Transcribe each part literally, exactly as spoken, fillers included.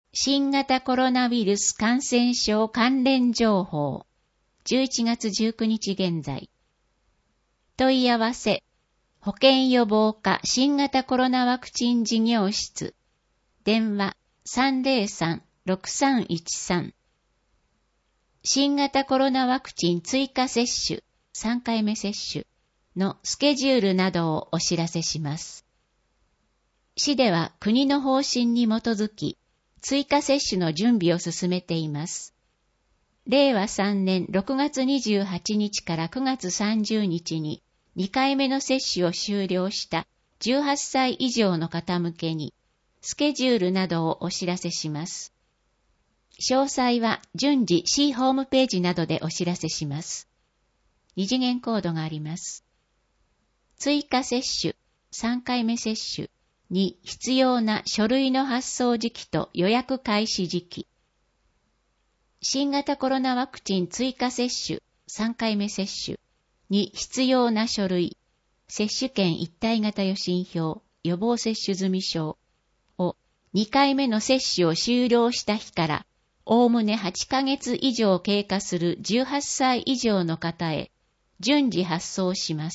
新型コロナウイルス感染症関連情報。じゅういちがつじゅうくにち現在。問い合わせ。保健予防課新型コロナワクチン事業室。電話 さんぜろさん ろくさんいちさん。新型コロナワクチン追加接種、さんかいめ接種のスケジュールなどをお知らせします。市では国の方針に基づき、追加接種の準備を進めています。れいわさんねんろくがつにじゅうはちにちからくがつさんじゅうにちににかいめの接種を終了したじゅうはっさい以上の方向けに、スケジュールなどをお知らせします。詳細は順次市ホームページなどでお知らせします。二次元コードがあります。追加接種、さんかいめ接種に必要な書類の発送時期と予約開始時期。新型コロナワクチン追加接種、さんかいめ接種に必要な書類、接種券一体型予診票、予防接種済証をにかいめの接種を終了した日から、おおむねはちかげつ以上経過するじゅうはっさい以上の方へ、順次発送します。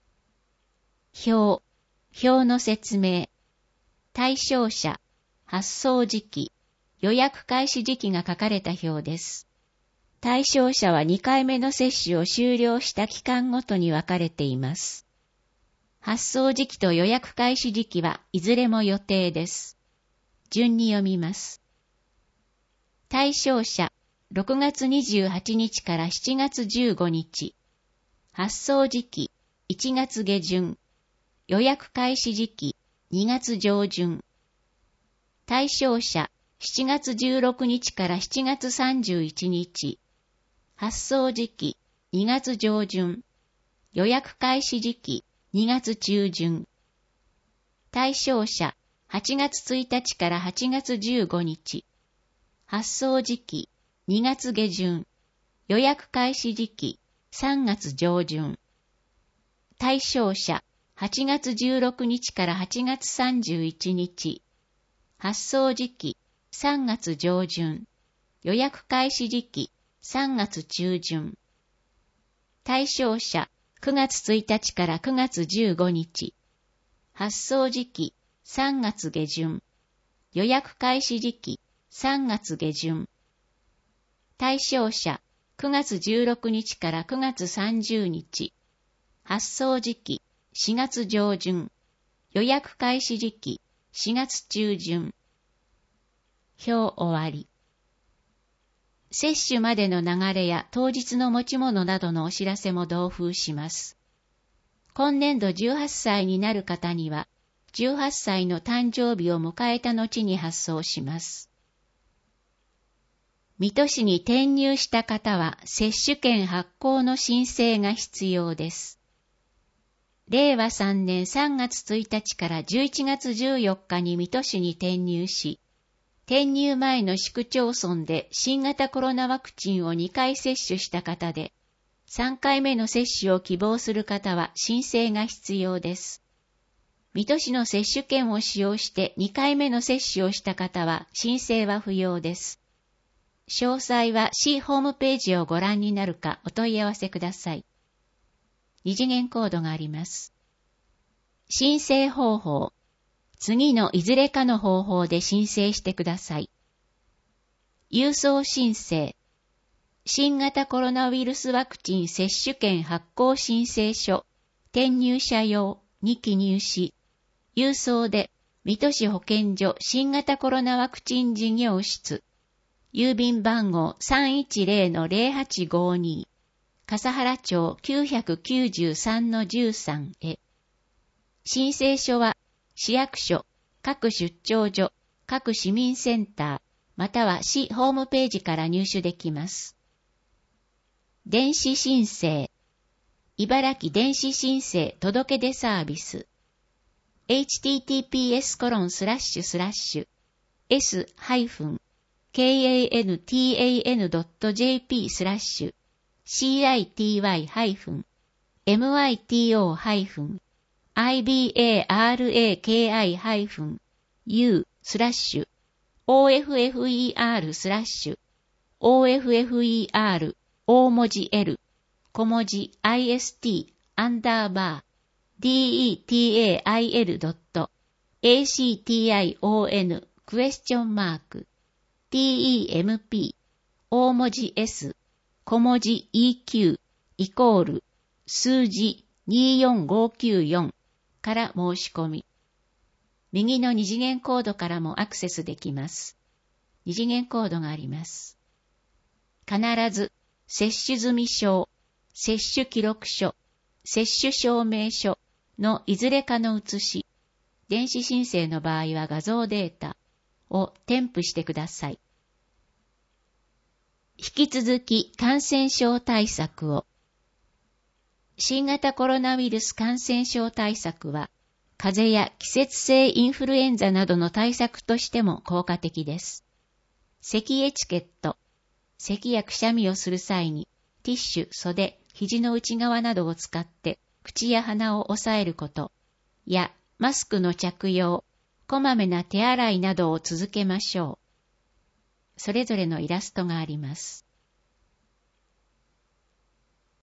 表、表の説明、対象者、発送時期、予約開始時期が書かれた表です。対象者はにかいめの接種を終了した期間ごとに分かれています。発送時期と予約開始時期はいずれも予定です。順に読みます。対象者、ろくがつにじゅうはちにちからしちがつじゅうごにち。発送時期、いちがつげじゅん。予約開始時期、にがつじょうじゅん。対象者、しちがつじゅうろくにちからしちがつさんじゅういちにち。発送時期、にがつじょうじゅん。予約開始時期、にがつちゅうじゅん。対象者、はちがつついたちからはちがつじゅうごにち。発送時期、にがつげじゅん。予約開始時期、さんがつじょうじゅん。対象者、はちがつじゅうろくにちからはちがつさんじゅういちにち。発送時期、さんがつじょうじゅん。予約開始時期、さんがつちゅうじゅん。対象者、くがつついたちからくがつじゅうごにち。発送時期、さんがつげじゅん。予約開始時期、さんがつげじゅん。対象者、くがつじゅうろくにちからくがつさんじゅうにち。発送時期、しがつじょうじゅん。予約開始時期、しがつちゅうじゅん。表終わり。接種までの流れや当日の持ち物などのお知らせも同封します。今年度じゅうはっさいになる方には、じゅうはっさいの誕生日を迎えた後に発送します。水戸市に転入した方は接種券発行の申請が必要です。れいわさんねんさんがつついたちからじゅういちがつじゅうよっかに水戸市に転入し、転入前の市区町村で新型コロナワクチンをにかい接種した方で、さんかいめの接種を希望する方は申請が必要です。水戸市の接種券を使用してにかいめの接種をした方は申請は不要です。詳細は市ホームページをご覧になるかお問い合わせください。二次元コードがあります。申請方法。次のいずれかの方法で申請してください。郵送申請。新型コロナウイルスワクチン接種券発行申請書、転入者用に記入し、郵送で水戸市保健所新型コロナワクチン事業室、郵便番号 さんいちぜろのぜろはちごに、笠原町 きゅうきゅうさんのじゅうさん へ。申請書は市役所、各出張所、各市民センター、または市ホームページから入手できます。電子申請。茨城電子申請届出サービス。エイチティーティーピーエスコロンスラッシュスラッシュエスハイフンケーエーエヌティーエーエヌドットジェーピースラッシュシーアイティーワイハイフンエムアイティーオーハイフンアイビーエーアールエーケーアイハイフンユースラッシュオーエフエフイーアール スラッシュ オーエフエフイーアール 大文字 L 小文字 アイエスティー アンダーバー ディーイーティーエーアイエル ドット エーシーティーアイオーエヌ クエスチョンマーク ティーイーエムピー 大文字 S 小文字 イーキュー イコール数字にーよんごきゅうよんから申し込み、右の二次元コードからもアクセスできます。二次元コードがあります。必ず接種済証、接種記録書、接種証明書のいずれかの写し、電子申請の場合は画像データを添付してください。引き続き感染症対策を。新型コロナウイルス感染症対策は、風邪や季節性インフルエンザなどの対策としても効果的です。咳エチケット、咳やくしゃみをする際に、ティッシュ、袖、肘の内側などを使って口や鼻を押さえること、やマスクの着用、こまめな手洗いなどを続けましょう。それぞれのイラストがあります。